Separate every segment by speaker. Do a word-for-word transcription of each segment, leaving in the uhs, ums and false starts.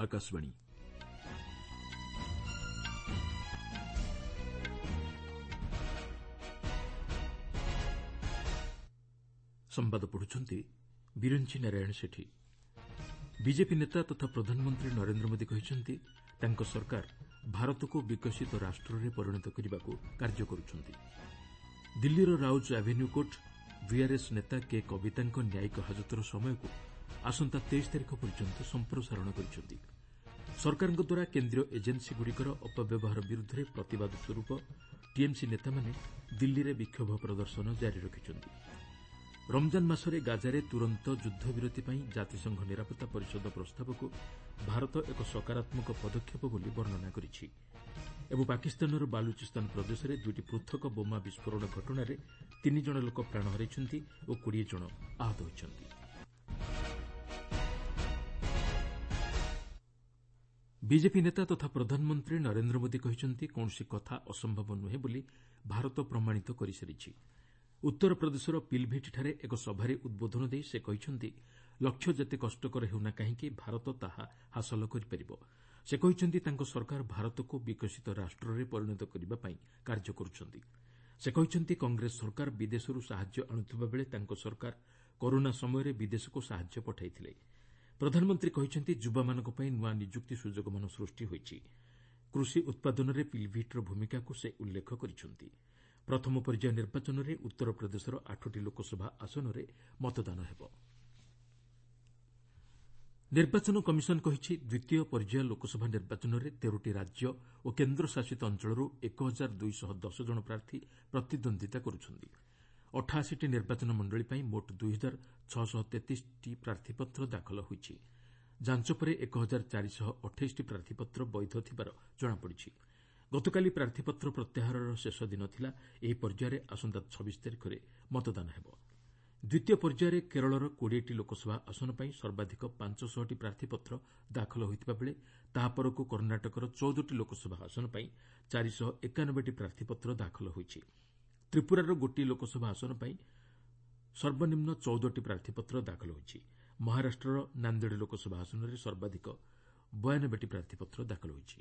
Speaker 1: ଆକାଶବାଣୀ। ସମ୍ବାଦ ପଢୁଛନ୍ତି ବିରଞ୍ଚି ନାରାୟଣ ସେଠୀ। ବିଜେପି ନେତା ତଥା ପ୍ରଧାନମନ୍ତ୍ରୀ ନରେନ୍ଦ୍ର ମୋଦି କହିଛନ୍ତି ତାଙ୍କ ସରକାର ଭାରତକୁ ବିକଶିତ ରାଷ୍ଟ୍ରରେ ପରିଣତ କରିବାକୁ କାର୍ଯ୍ୟ କରୁଛନ୍ତି। ଦିଲ୍ଲୀର ରାଉଜ ଆଭେନ୍ୟୁ କୋର୍ଟ ଭିଆର୍ଏସ୍ ନେତା କେ କବିତାଙ୍କ ନ୍ୟାୟିକ ହାଜତର ସମୟକୁ ଆସନ୍ତା ତେଇଶ ତାରିଖ ପର୍ଯ୍ୟନ୍ତ ସମ୍ପ୍ରସାରଣ କରିଛନ୍ତି। ସରକାରଙ୍କ ଦ୍ୱାରା କେନ୍ଦ୍ରୀୟ ଏଜେନ୍ସିଗୁଡ଼ିକର ଅପବ୍ୟବହାର ବିରୁଦ୍ଧରେ ପ୍ରତିବାଦ ସ୍ୱରୂପ ଟିଏମ୍ସି ନେତାମାନେ ଦିଲ୍ଲୀରେ ବିକ୍ଷୋଭ ପ୍ରଦର୍ଶନ ଜାରି ରଖିଛନ୍ତି। ରମଜାନ ମାସରେ ଗାଜାରେ ତୁରନ୍ତ ଯୁଦ୍ଧବିରତି ପାଇଁ ଜାତିସଂଘ ନିରାପତ୍ତା ପରିଷଦ ପ୍ରସ୍ତାବକୁ ଭାରତ ଏକ ସକାରାତ୍ମକ ପଦକ୍ଷେପ ବୋଲି ବର୍ଣ୍ଣନା କରିଛି ଏବଂ ପାକିସ୍ତାନର ବାଲୁଚିସ୍ତାନ ପ୍ରଦେଶରେ ଦୁଇଟି ପୃଥକ ବୋମା ବିସ୍ଫୋରଣ ଘଟଣାରେ ତିନି ଜଣ ଲୋକ ପ୍ରାଣ ହରାଇଛନ୍ତି ଓ କୋଡ଼ିଏ ଜଣ ଆହତ ହୋଇଛନ୍ତି। ବିଜେପି ନେତା ତଥା ପ୍ରଧାନମନ୍ତ୍ରୀ ନରେନ୍ଦ୍ର ମୋଦି କହିଛନ୍ତି କୌଣସି କଥା ଅସମ୍ଭବ ନୁହେଁ ବୋଲି ଭାରତ ପ୍ରମାଣିତ କରିସାରିଛି। ଉତ୍ତରପ୍ରଦେଶର ପିଲଭିଟ୍ଠାରେ ଏକ ସଭାରେ ଉଦ୍ବୋଧନ ଦେଇ ସେ କହିଛନ୍ତି ଲକ୍ଷ୍ୟ ଯେତେ କଷ୍ଟକର ହେଉନା କାହିଁକି ଭାରତ ତାହା ହାସଲ କରିପାରିବ। ସେ କହିଛନ୍ତି ତାଙ୍କ ସରକାର ଭାରତକୁ ବିକଶିତ ରାଷ୍ଟ୍ରରେ ପରିଣତ କରିବା ପାଇଁ କାର୍ଯ୍ୟ କରୁଛନ୍ତି। ସେ କହିଛନ୍ତି କଂଗ୍ରେସ ସରକାର ବିଦେଶରୁ ସାହାଯ୍ୟ ଆଣୁଥିବା ବେଳେ ତାଙ୍କ ସରକାର କରୋନା ସମୟରେ ବିଦେଶକୁ ସାହାଯ୍ୟ ପଠାଇଥିଲେ। ପ୍ରଧାନମନ୍ତ୍ରୀ କହିଛନ୍ତି ଯୁବାମାନଙ୍କ ପାଇଁ ନୂଆ ନିଯୁକ୍ତି ସୁଯୋଗମାନ ସୃଷ୍ଟି ହୋଇଛି। କୃଷି ଉତ୍ପାଦନରେ ପିଲଭିଟ୍ର ଭୂମିକାକୁ ସେ ଉଲ୍ଲେଖ କରିଛନ୍ତି। ପ୍ରଥମ ପର୍ଯ୍ୟାୟ ନିର୍ବାଚନରେ ଉତ୍ତରପ୍ରଦେଶର ଆଠଟି ଲୋକସଭା ଆସନରେ ମତଦାନ ହେବ। ନିର୍ବାଚନ କମିଶନ କହିଛି ଦ୍ୱିତୀୟ ପର୍ଯ୍ୟାୟ ଲୋକସଭା ନିର୍ବାଚନରେ ତେରଟି ରାଜ୍ୟ ଓ କେନ୍ଦ୍ରଶାସିତ ଅଞ୍ଚଳରୁ ଏକ ହଜାର ଦୁଇଶହ ଦଶ ଜଣ ପ୍ରାର୍ଥୀ ପ୍ରତିଦ୍ୱନ୍ଦିତା କରୁଛନ୍ତି। ଅଠାଅଶୀଟି ନିର୍ବାଚନ ମଣ୍ଡଳୀ ପାଇଁ ମୋଟ ଦୁଇ ହଜାର ଛଅଶହ ତେତିଶଟି ପ୍ରାର୍ଥୀପତ୍ର ଦାଖଲ ହୋଇଛି। ଯାଞ୍ଚ ପରେ ଏକ ହଜାର ଚାରିଶହ ଅଠେଇଶଟି ପ୍ରାର୍ଥୀପତ୍ର ବୈଧ ଥିବାର ଜଣାପଡ଼ିଛି। ଗତକାଲି ପ୍ରାର୍ଥୀପତ୍ର ପ୍ରତ୍ୟାହାରର ଶେଷ ଦିନ ଥିଲା। ଏହି ପର୍ଯ୍ୟାୟରେ ଆସନ୍ତା ଛବିଶ ତାରିଖରେ ମତଦାନ ହେବ। ଦ୍ୱିତୀୟ ପର୍ଯ୍ୟାୟରେ କେରଳର କୋଡ଼ିଏଟି ଲୋକସଭା ଆସନ ପାଇଁ ସର୍ବାଧିକ ପାଞ୍ଚଶହଟି ପ୍ରାର୍ଥୀପତ୍ର ଦାଖଲ ହୋଇଥିବା ବେଳେ ତାହା ପରକୁ କର୍ଣ୍ଣାଟକର ଚଉଦଟି ଲୋକସଭା ଆସନ ପାଇଁ ଚାରିଶହ ଏକାନବେଟି ପ୍ରାର୍ଥୀପତ୍ର ଦାଖଲ ହୋଇଛି। ତ୍ରିପୁରାର ଗୋଟିଏ ଲୋକସଭା ଆସନ ପାଇଁ ସର୍ବନିମ୍ନ ଚଉଦଟି ପ୍ରାର୍ଥୀପତ୍ର ଦାଖଲ ହୋଇଛି। ମହାରାଷ୍ଟ୍ରର ନାନ୍ଦେଡ ଲୋକସଭା ଆସନରେ ସର୍ବାଧିକ ବୟାନବେଟି ପ୍ରାର୍ଥୀପତ୍ର ଦାଖଲ ହୋଇଛି।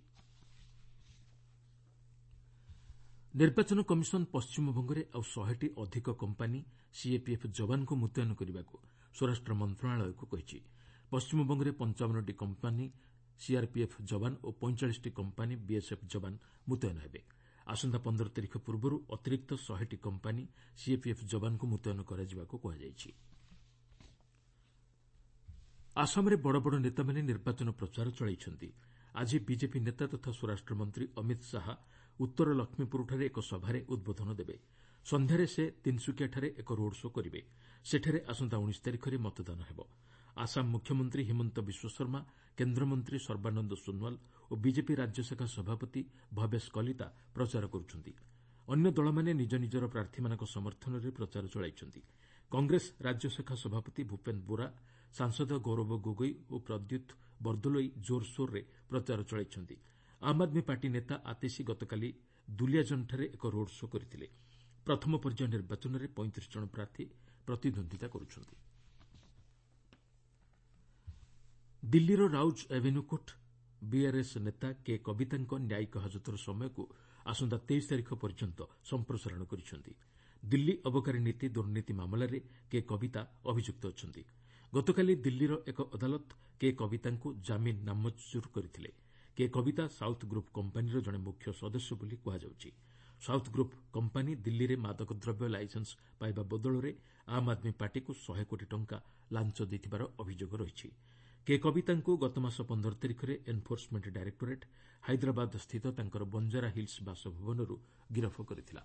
Speaker 1: ନିର୍ବାଚନ କମିଶନ ପଶ୍ଚିମବଙ୍ଗରେ ଆଉ ଶହେଟି ଅଧିକ କମ୍ପାନୀ ସିଏପିଏଫ୍ ଯବାନଙ୍କୁ ମୁତୟନ କରିବାକୁ ସ୍ୱରାଷ୍ଟ୍ର ମନ୍ତ୍ରଣାଳୟକୁ କହିଛି। ପଶ୍ଚିମବଙ୍ଗରେ ପଞ୍ଚାବନଟି କମ୍ପାନୀ ସିଆର୍ପିଏଫ୍ ଯବାନ ଓ ପଇଁଚାଳିଶଟି କମ୍ପାନୀ ବିଏସ୍ଏଫ୍ ଯବାନ ମୁତୟନ ହେବେ। ଆସନ୍ତା ପନ୍ଦର ତାରିଖ ପୂର୍ବରୁ ଅତିରିକ୍ତ ଶହେଟି କମ୍ପାନୀ ସିଏପିଏଫ୍ ଯବାନଙ୍କୁ ମୁତୟନ କରାଯିବାକୁ କୁହାଯାଇଛି। ଆସାମରେ ବଡ଼ ବଡ଼ ନେତାମାନେ ନିର୍ବାଚନ ପ୍ରଚାର ଚଳାଇଛନ୍ତି। ଆଜି ବିଜେପି ନେତା ତଥା ସ୍ୱରାଷ୍ଟ୍ରମନ୍ତ୍ରୀ ଅମିତ ଶାହା ଉତ୍ତର ଲକ୍ଷ୍ମୀପୁରଠାରେ ଏକ ସଭାରେ ଉଦ୍ବୋଧନ ଦେବେ। ସନ୍ଧ୍ୟାରେ ସେ ତିନ୍ସୁକିଆଠାରେ ଏକ ରୋଡ୍ ଶୋ' କରିବେ। ସେଠାରେ ଆସନ୍ତା ଉଣେଇଶ ତାରିଖରେ ମତଦାନ ହେବ। ଆସାମ ମୁଖ୍ୟମନ୍ତ୍ରୀ ହିମନ୍ତ ବିଶ୍ୱଶର୍ମା, କେନ୍ଦ୍ରମନ୍ତ୍ରୀ ସର୍ବାନନ୍ଦ ସୋନୱାଲ ଓ ବିଜେପି ରାଜ୍ୟଶାଖା ସଭାପତି ଭବେଶ କଲିତା ପ୍ରଚାର କରୁଛନ୍ତି। ଅନ୍ୟ ଦଳମାନେ ନିଜ ନିଜର ପ୍ରାର୍ଥୀମାନଙ୍କ ସମର୍ଥନରେ ପ୍ରଚାର ଚଳାଇଛନ୍ତି। କଂଗ୍ରେସ ରାଜ୍ୟଶାଖା ସଭାପତି ଭୂପେନ ବୋରା, ସାଂସଦ ଗୌରବ ଗୋଗୋଇ ଓ ପ୍ରଦ୍ୟୁତ ବର୍ଦୋଲୋଇ ଜୋରସୋରରେ ପ୍ରଚାର ଚଳାଇଛନ୍ତି। ଆମ୍ ଆଦମୀ ପାର୍ଟି ନେତା ଆତିଶି ଗତକାଲି ଦୁଲିଆଜନଠାରେ ଏକ ରୋଡ୍ ଶୋ' କରିଥିଲେ। ପ୍ରଥମ ପର୍ଯ୍ୟାୟ ନିର୍ବାଚନରେ ପଇଁତିରିଶ ଜଣ ପ୍ରାର୍ଥୀ ପ୍ରତିଦ୍ୱନ୍ଦିତା କରୁଛନ୍ତି। ଦିଲ୍ଲୀର ରାଉଜ ଆଭେନ୍ୟୁ କୋର୍ଟ ବିଆର୍ଏସ୍ ନେତା କେ କବିତାଙ୍କ ନ୍ୟାୟିକ ହାଜତର ସମୟକୁ ଆସନ୍ତା ତେଇଶ ତାରିଖ ପର୍ଯ୍ୟନ୍ତ ସମ୍ପ୍ରସାରଣ କରିଛନ୍ତି। ଦିଲ୍ଲୀ ଅବକାରୀ ନୀତି ଦୁର୍ନୀତି ମାମଲାରେ କେ କବିତା ଅଭିଯୁକ୍ତ ଅଛନ୍ତି। ଗତକାଲି ଦିଲ୍ଲୀର ଏକ ଅଦାଲତ କେ କବିତାଙ୍କୁ ଜାମିନ୍ ନାମଞ୍ଜୁର କରିଥିଲେ। କେ କବିତା ସାଉଥ୍ ଗ୍ରୁପ୍ କମ୍ପାନୀର ଜଣେ ମୁଖ୍ୟ ସଦସ୍ୟ ବୋଲି କୁହାଯାଉଛି। ସାଉଥ୍ ଗ୍ରୁପ୍ କମ୍ପାନୀ ଦିଲ୍ଲୀରେ ମାଦକଦ୍ରବ୍ୟ ଲାଇସେନ୍ସ ପାଇବା ବଦଳରେ ଆମ୍ ଆଦମୀ ପାର୍ଟିକୁ ଶହେ କୋଟି ଟଙ୍କା ଲାଞ୍ଚ ଦେଇଥିବାର ଅଭିଯୋଗ ରହିଛି। କେ କବିତାଙ୍କୁ ଗତମାସ ପନ୍ଦର ତାରିଖରେ ଏନ୍ଫୋର୍ସମେଣ୍ଟ ଡାଇରେକ୍ଟୋରେଟ୍ ହାଇଦ୍ରାବାଦସ୍ଥିତ ତାଙ୍କର ବଞ୍ଜାରା ହିଲ୍ସ ବାସଭବନରୁ ଗିରଫ କରିଥିଲା।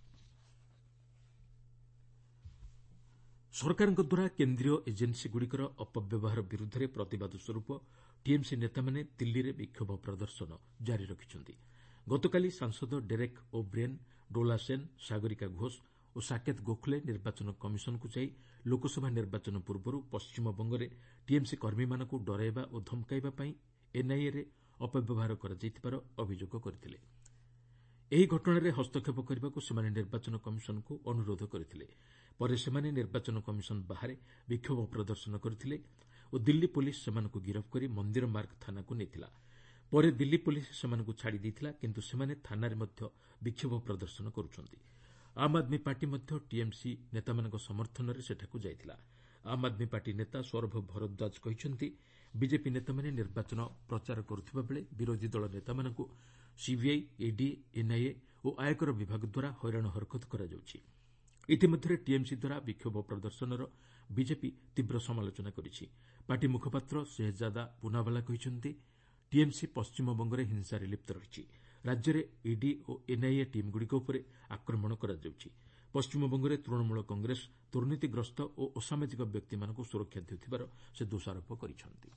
Speaker 1: ସରକାରଙ୍କ ଦ୍ୱାରା କେନ୍ଦ୍ରୀୟ ଏଜେନ୍ସିଗୁଡ଼ିକର ଅପବ୍ୟବହାର ବିରୁଦ୍ଧରେ ପ୍ରତିବାଦ ସ୍ୱରୂପ ଟିଏମ୍ସି ନେତାମାନେ ଦିଲ୍ଲୀରେ ବିକ୍ଷୋଭ ପ୍ରଦର୍ଶନ ଜାରି ରଖିଛନ୍ତି। ଗତକାଲି ସାଂସଦ ଡେରେକ୍ ଓବ୍ରିଏନ୍, ଡୋଲା ସେନ୍, ସାଗରିକା ଘୋଷ ଓ ସାକେତ ଗୋଖଲେ ନିର୍ବାଚନ କମିଶନକୁ ଯାଇ ଲୋକସଭା ନିର୍ବାଚନ ପୂର୍ବରୁ ପଶ୍ଚିମବଙ୍ଗରେ ଟିଏମ୍ସି କର୍ମୀମାନଙ୍କୁ ଡରାଇବା ଓ ଧମକାଇବା ପାଇଁ ଏନ୍ଆଇଏରେ ଅପବ୍ୟବହାର କରାଯାଇଥିବାର ଅଭିଯୋଗ କରିଥିଲେ। ଏହି ଘଟଣାରେ ହସ୍ତକ୍ଷେପ କରିବାକୁ ସେମାନେ ନିର୍ବାଚନ କମିଶନକୁ ଅନୁରୋଧ କରିଥିଲେ। ପରେ ସେମାନେ ନିର୍ବାଚନ କମିଶନ ବାହାରେ ବିକ୍ଷୋଭ ପ୍ରଦର୍ଶନ କରିଥିଲେ ଓ ଦିଲ୍ଲୀ ପୁଲିସ୍ ସେମାନଙ୍କୁ ଗିରଫ କରି ମନ୍ଦିର ମାର୍ଗ ଥାନାକୁ ନେଇଥିଲା। ପରେ ଦିଲ୍ଲୀ ପୁଲିସ୍ ସେମାନଙ୍କୁ ଛାଡ଼ି ଦେଇଥିଲା, କିନ୍ତୁ ସେମାନେ ଥାନାରେ ମଧ୍ୟ ବିକ୍ଷୋଭ ପ୍ରଦର୍ଶନ କରୁଛନ୍ତି। ଆମ୍ ଆଦ୍ମୀ ପାର୍ଟି ମଧ୍ୟ ଟିଏମ୍ସି ନେତାମାନଙ୍କ ସମର୍ଥନରେ ସେଠାକୁ ଯାଇଥିଲା। ଆମ୍ ଆଦ୍ମୀ ପାର୍ଟି ନେତା ସୌରଭ ଭରଦ୍ୱାଜ କହିଛନ୍ତି, ବିଜେପି ନେତାମାନେ ନିର୍ବାଚନ ପ୍ରଚାର କରୁଥିବାବେଳେ ବିରୋଧୀ ଦଳ ନେତାମାନଙ୍କୁ ସିବିଆଇ, ଇଡି, ଏନ୍ଆଇଏ ଓ ଆୟକର ବିଭାଗ ଦ୍ୱାରା ହଇରାଣ ହରକତ କରାଯାଉଛି। ଇତିମଧ୍ୟରେ ଟିଏମ୍ସି ଦ୍ୱାରା ବିକ୍ଷୋଭ ପ୍ରଦର୍ଶନର ବିଜେପି ତୀବ୍ର ସମାଲୋଚନା କରିଛି। ପାର୍ଟି ମୁଖପାତ୍ର ଶେହଜାଦା ପୁନାୱାଲା କହିଛନ୍ତି, ଟିଏମ୍ସି ପଶ୍ଚିମବଙ୍ଗରେ ହିଂସାରେ ଲିପ୍ତ ରହିଛି। ରାଜ୍ୟରେ ଇଡି ଓ ଏନ୍ଆଇଏ ଟିମ୍ଗୁଡ଼ିକ ଉପରେ ଆକ୍ରମଣ କରାଯାଉଛି। ପଶ୍ଚିମବଙ୍ଗରେ ତୃଣମୂଳ କଂଗ୍ରେସ ଦୁର୍ନୀତିଗ୍ରସ୍ତ ଓ ଅସାମାଜିକ ବ୍ୟକ୍ତିମାନଙ୍କୁ ସୁରକ୍ଷା ଦେଉଥିବାର ସେ ଦୋଷାରୋପ କରିଛନ୍ତି।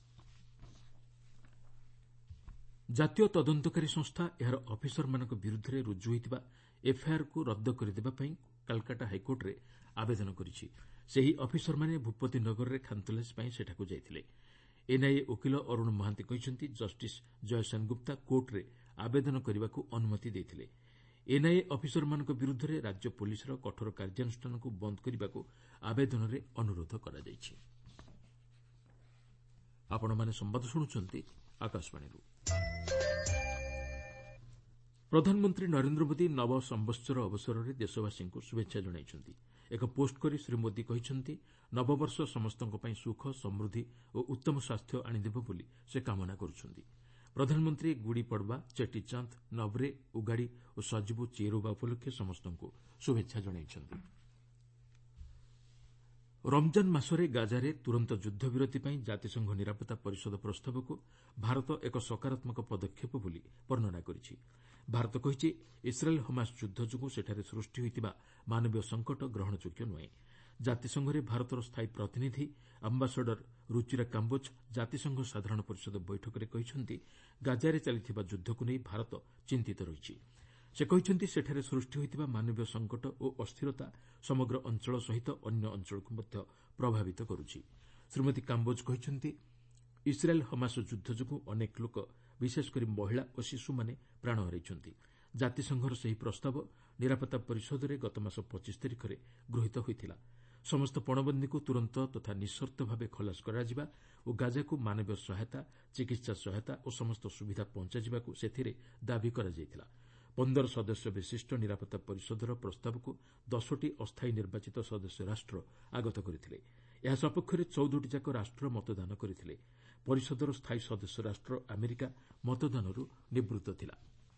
Speaker 1: ଜାତୀୟ ତଦନ୍ତକାରୀ ସଂସ୍ଥା ଏହାର ଅଫିସରମାନଙ୍କ ବିରୁଦ୍ଧରେ ରୁଜୁ ହୋଇଥିବା ଏଫ୍ଆଇଆର୍କୁ ରଦ୍ଦ କରିଦେବା ପାଇଁ କାଲ୍କାଟା ହାଇକୋର୍ଟରେ ଆବେଦନ କରିଛି। ସେହି ଅଫିସରମାନେ ଭୂପତି ନଗରରେ ଖାନ୍ତଲାସୀ ପାଇଁ ସେଠାକୁ ଯାଇଥିଲେ। ଏନ୍ଆଇଏ ଓକିଲ ଅରୁଣ ମହାନ୍ତି କହିଛନ୍ତି, ଜଷ୍ଟିସ୍ ଜୟ ସେନଗୁପ୍ତା କୋର୍ଟରେ ଆବେଦନ କରିବାକୁ ଅନୁମତି ଦେଇଥିଲେ। ଏନ୍ଆଇଏ ଅଫିସରମାନଙ୍କ ବିରୁଦ୍ଧରେ ରାଜ୍ୟ ପୁଲିସ୍ର କଠୋର କାର୍ଯ୍ୟାନୁଷ୍ଠାନକୁ ବନ୍ଦ କରିବାକୁ ଆବେଦନରେ ଅନୁରୋଧ କରାଯାଇଛି। ଆପଣମାନେ ସମ୍ବାଦ ଶୁଣୁଛନ୍ତି ଆକାଶବାଣୀରୁ। ପ୍ରଧାନମନ୍ତ୍ରୀ ନରେନ୍ଦ୍ର ମୋଦି ନବ ସମ୍ବତ୍ସର ଅବସରରେ ଦେଶବାସୀଙ୍କୁ ଶୁଭେଚ୍ଛା ଜଣାଇଛନ୍ତି। ଏକ ପୋଷ୍ଟ କରି ଶ୍ରୀ ମୋଦି କହିଛନ୍ତି, ନବବର୍ଷ ସମସ୍ତଙ୍କ ପାଇଁ ସୁଖ, ସମୃଦ୍ଧି ଓ ଉତ୍ତମ ସ୍ୱାସ୍ଥ୍ୟ ଆଣିଦେବ ବୋଲି ସେ କାମନା କରୁଛନ୍ତି। ପ୍ରଧାନମନ୍ତ୍ରୀ ଗୁଡ଼ି ପଡ଼ବା, ଚେଟିଚାନ୍ଦ, ନବ୍ରେ, ଉଗାଡ଼ି ଓ ସଜିବୁ ଚେରୋବା ଉପଲକ୍ଷେ ସମସ୍ତଙ୍କୁ ଶୁଭେଚ୍ଛା ଜଣାଇଛନ୍ତି। ରମ୍ଜାନ୍ ମାସରେ ଗାଜାରେ ତୁରନ୍ତ ଯୁଦ୍ଧବିରତି ପାଇଁ ଜାତିସଂଘ ନିରାପତ୍ତା ପରିଷଦ ପ୍ରସ୍ତାବକୁ ଭାରତ ଏକ ସକାରାତ୍ମକ ପଦକ୍ଷେପ ବୋଲି ବର୍ଣ୍ଣନା କରିଛି। ଭାରତ କହିଛି, ଇସ୍ରାଏଲ୍ ହମାସ୍ ଯୁଦ୍ଧ ଯୋଗୁଁ ସେଠାରେ ସୃଷ୍ଟି ହୋଇଥିବା ମାନବୀୟ ସଙ୍କଟ ଗ୍ରହଣଯୋଗ୍ୟ ନୁହେଁ। ଜାତିସଂଘରେ ଭାରତର ସ୍ଥାୟୀ ପ୍ରତିନିଧି ଆମ୍ବାସାଡର ରୁଚିରା କାମ୍ବୋଜ ଜାତିସଂଘ ସାଧାରଣ ପରିଷଦ ବୈଠକରେ କହିଛନ୍ତି, ଗାଜାରେ ଚାଲିଥିବା ଯୁଦ୍ଧକୁ ନେଇ ଭାରତ ଚିନ୍ତିତ ରହିଛି। ସେ କହିଛନ୍ତି, ସେଠାରେ ସୃଷ୍ଟି ହୋଇଥିବା ମାନବୀୟ ସଙ୍କଟ ଓ ଅସ୍ଥିରତା ସମଗ୍ର ଅଞ୍ଚଳ ସହିତ ଅନ୍ୟ ଅଞ୍ଚଳକୁ ମଧ୍ୟ ପ୍ରଭାବିତ କରୁଛି। ଶ୍ରୀମତୀ କାମ୍ବୋଜ କହିଛନ୍ତି, ଇସ୍ରାଏଲ୍ ହମାସ୍ ଯୁଦ୍ଧ ଯୋଗୁଁ ଅନେକ ଲୋକ, ବିଶେଷକରି ମହିଳା ଓ ଶିଶୁମାନେ ପ୍ରାଣ ହରାଇଛନ୍ତି। ଜାତିସଂଘର ସେହି ପ୍ରସ୍ତାବ ନିରାପତ୍ତା ପରିଷଦରେ ଗତମାସ ପଚିଶ ତାରିଖରେ ଗୃହୀତ ହୋଇଥିଲା। ସମସ୍ତ ପଣବନ୍ଦୀକୁ ତୁରନ୍ତ ତଥା ନିଃସର୍ତ୍ତ ଭାବେ ଖଲାସ କରାଯିବା ଓ ଗାଜାକୁ ମାନବୀୟ ସହାୟତା, ଚିକିତ୍ସା ସହାୟତା ଓ ସମସ୍ତ ସୁବିଧା ପହଞ୍ଚାଯିବାକୁ ସେଥିରେ ଦାବି କରାଯାଇଥିଲା। ପନ୍ଦର ସଦସ୍ୟ ବିଶିଷ୍ଟ ନିରାପତ୍ତା ପରିଷଦର ପ୍ରସ୍ତାବକୁ ଦଶଟି ଅସ୍ଥାୟୀ ନିର୍ବାଚିତ ସଦସ୍ୟ ରାଷ୍ଟ୍ର ଆଗତ କରିଥିଲେ। ଏହା ସପକ୍ଷରେ ଚଉଦଟି ଯାକ ରାଷ୍ଟ୍ର ମତଦାନ କରିଥିଲେ। ପରିଷଦର ସ୍ଥାୟୀ ସଦସ୍ୟ ରାଷ୍ଟ୍ର ଆମେରିକା ମତଦାନରୁ ନିବୃତ୍ତ ଥିଲା।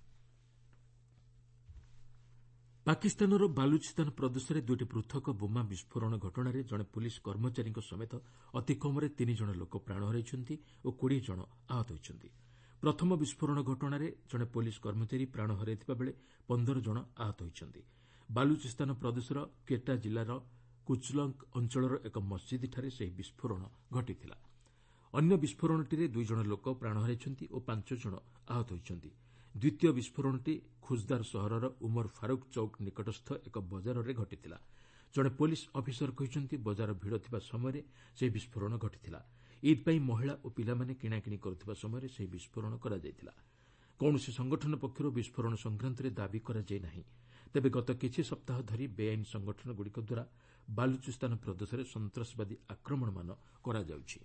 Speaker 1: ପାକିସ୍ତାନର ବାଲୁଚିସ୍ତାନ ପ୍ରଦେଶରେ ଦୁଇଟି ପୃଥକ ବୋମା ବିସ୍ଫୋରଣ ଘଟଣାରେ ଜଣେ ପୁଲିସ୍ କର୍ମଚାରୀଙ୍କ ସମେତ ଅତି କମ୍ରେ ତିନି ଜଣ ଲୋକ ପ୍ରାଣ ହରାଇଛନ୍ତି ଓ କୋଡ଼ିଏ ଜଣ ଆହତ ହୋଇଛନ୍ତି। ପ୍ରଥମ ବିସ୍ଫୋରଣ ଘଟଣାରେ ଜଣେ ପୁଲିସ୍ କର୍ମଚାରୀ ପ୍ରାଣ ହରାଇଥିବା ବେଳେ ପନ୍ଦର ଜଣ ଆହତ ହୋଇଛନ୍ତି। ବାଲୁଚିସ୍ତାନ ପ୍ରଦେଶର କେଟା ଜିଲ୍ଲାର କୁଚଲଙ୍ଗ ଅଞ୍ଚଳର ଏକ ମସ୍ଜିଦ୍ଠାରେ ସେହି ବିସ୍ଫୋରଣ ଘଟିଥିଲା। ଅନ୍ୟ ବିସ୍ଫୋରଣଟିରେ ଦୁଇ ଜଣ ଲୋକ ପ୍ରାଣ ହରାଇଛନ୍ତି ଓ ପାଞ୍ଚ ଜଣ ଆହତ ହୋଇଛନ୍ତି। ଦ୍ୱିତୀୟ ବିସ୍ଫୋରଣଟି ଖୁଜଦାର ସହରର ଉମର ଫାରୁକ୍ ଚୌକ ନିକଟସ୍ଥ ଏକ ବଜାରରେ ଘଟିଥିଲା। ଜଣେ ପୁଲିସ୍ ଅଫିସର କହିଛନ୍ତି, ବଜାର ଭିଡ଼ ଥିବା ସମୟରେ ସେହି ବିସ୍ଫୋରଣ ଘଟିଥିଲା। ଇଦ୍ ପାଇଁ ମହିଳା ଓ ପିଲାମାନେ କିଣାକିଣି କରୁଥିବା ସମୟରେ ସେହି ବିସ୍ଫୋରଣ କରାଯାଇଥିଲା। କୌଣସି ସଂଗଠନ ପକ୍ଷରୁ ବିସ୍ଫୋରଣ ସଂକ୍ରାନ୍ତରେ ଦାବି କରାଯାଇ ନାହିଁ। ତେବେ ଗତ କିଛି ସପ୍ତାହ ଧରି ବେଆଇନ ସଂଗଠନଗୁଡ଼ିକ ଦ୍ୱାରା ବାଲୁଚିସ୍ତାନ ପ୍ରଦେଶରେ ସନ୍ତାସବାଦୀ ଆକ୍ରମଣମାନ କରାଯାଉଛି।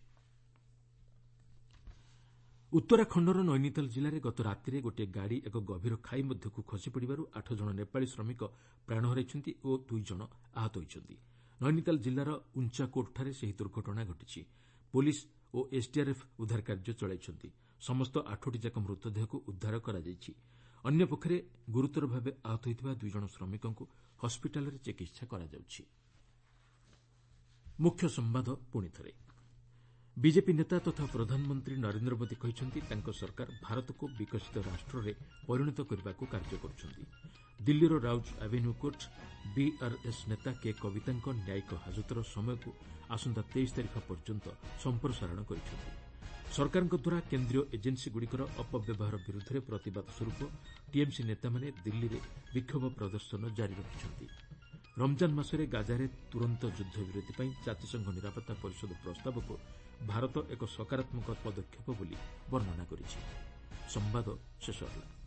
Speaker 1: ଉତ୍ତରାଖଣ୍ଡର ନୈନିତାଲ ଜିଲ୍ଲାରେ ଗତ ରାତିରେ ଗୋଟିଏ ଗାଡ଼ି ଏକ ଗଭୀର ଖାଇ ମଧ୍ୟକୁ ଖସିପଡ଼ିବାରୁ ଆଠ ଜଣ ନେପାଳୀ ଶ୍ରମିକ ପ୍ରାଣ ହରାଇଛନ୍ତି ଓ ଦୁଇ ଜଣ ଆହତ ହୋଇଛନ୍ତି। ନୈନିତାଲ ଜିଲ୍ଲାର ଉଞ୍ଚାକୋଟ୍ଠାରେ ସେହି ଦୁର୍ଘଟଣା ଘଟିଛି। ପୁଲିସ୍ ଓ ଏସ୍ଡିଆର୍ଏଫ୍ ଉଦ୍ଧାର କାର୍ଯ୍ୟ ଚଳାଇଛନ୍ତି। ସମସ୍ତ ଆଠଟି ଯାକ ମୃତଦେହକୁ ଉଦ୍ଧାର କରାଯାଇଛି। ଅନ୍ୟପକ୍ଷରେ ଗୁରୁତର ଭାବେ ଆହତ ହୋଇଥିବା ଦୁଇ ଜଣ ଶ୍ରମିକଙ୍କୁ ହସ୍କିଟାଲରେ ଚିକିତ୍ସା କରାଯାଉଛି। ମୁଖ୍ୟ ସମ୍ବାଦ ପୁଣି ଥରେ। ବିଜେପି ନେତା ତଥା ପ୍ରଧାନମନ୍ତ୍ରୀ ନରେନ୍ଦ୍ର ମୋଦି କହିଛନ୍ତି, ତାଙ୍କ ସରକାର ଭାରତକୁ ବିକଶିତ ରାଷ୍ଟ୍ରରେ ପରିଣତ କରିବାକୁ କାର୍ଯ୍ୟ କରୁଛନ୍ତି। ଦିଲ୍ଲୀର ରାଉଜ୍ ଆଭିନ୍ୟୁ କୋର୍ଟ ବିଆର୍ଏସ୍ ନେତା କେ କବିତାଙ୍କ ନ୍ୟାୟିକ ହାଜତର ସମୟକୁ ଆସନ୍ତା ତେଇଶ ତାରିଖ ପର୍ଯ୍ୟନ୍ତ ସମ୍ପ୍ରସାରଣ କରିଛନ୍ତି। ସରକାରଙ୍କ ଦ୍ୱାରା କେନ୍ଦ୍ରୀୟ ଏଜେନ୍ସିଗୁଡ଼ିକର ଅପବ୍ୟବହାର ବିରୁଦ୍ଧରେ ପ୍ରତିବାଦ ସ୍ୱରୂପ ଟିଏମ୍ସି ନେତାମାନେ ଦିଲ୍ଲୀରେ ବିକ୍ଷୋଭ ପ୍ରଦର୍ଶନ ଜାରି ରଖିଛନ୍ତି। ରମ୍ଜାନ୍ ମାସରେ ଗାଜାରେ ତୁରନ୍ତ ଯୁଦ୍ଧବିରତି ପାଇଁ ଜାତିସଂଘ ନିରାପତ୍ତା ପରିଷଦ ପ୍ରସ୍ତାବକୁ ଭାରତ ଏକ ସକାରାତ୍ମକ ପଦକ୍ଷେପ ବୋଲି ବର୍ଣ୍ଣନା କରିଛି। ସମ୍ବାଦ ଶେଷ ହେଲା।